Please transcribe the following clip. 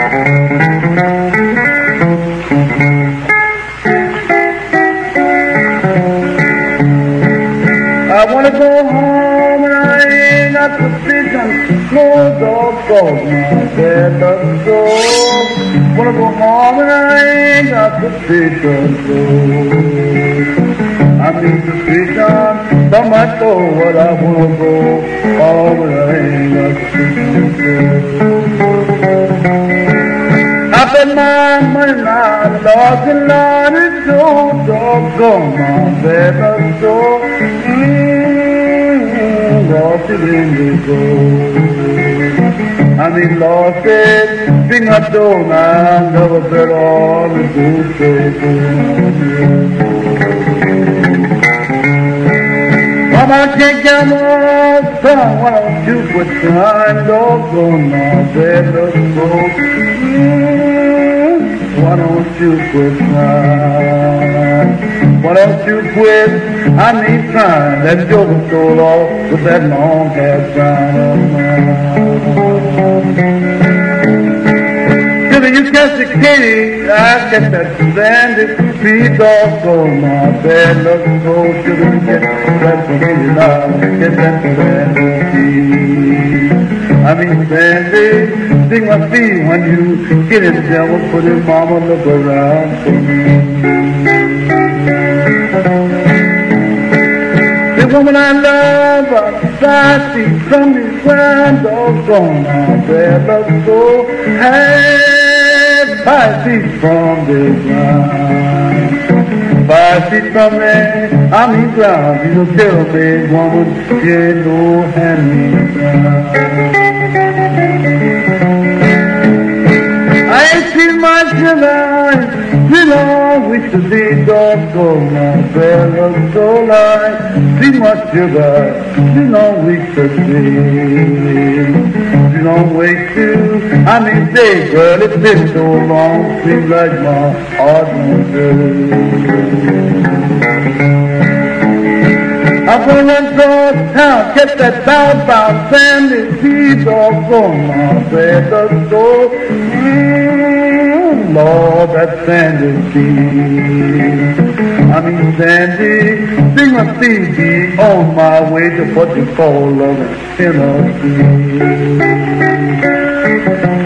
I wanna go home and I ain't got the vision, no doggone my bed love so. Wanna go home and I ain't got the vision, so. I need the vision from my soul, but I wanna go home and I ain't got the vision, so. I bet my money now, Lord, the Lord is so doggone my bed love so. Lost it in the gold. I mean, lost it, sing a tone, I never bet on the good faith. Mama, I can't get more son, why don't you quit trying, doggone my bed of gold. Why don't you quit trying? Why don't you quit? I need time. That joker stole off with that long hair shine of mine. Till you catch the kitty, I get that sandy feet off on my bed. Look so till you get that kitty now, get that sandy feet. I mean sandy, sing my feet when you get it, devil, put it, mama, look around for me. The woman I love, outside, she's from these grand doggone my bed love so hey, 5 feet from the ground. 5 feet from me, I'm in ground. You don't tell me, woman, you know, hand me down. I ain't seen my sugar, you know, we should be doggone my bed love so light. See my sugar, you know, we should be. You don't wait to, I mean, say, girl, it's been so long, seems like my heart won't do. I'm gonna go town, get that bound sandy feet off on my bed of gold. Lord, that sandy feet. I mean sandy, sing my CD on my way to what you call love in Tennessee.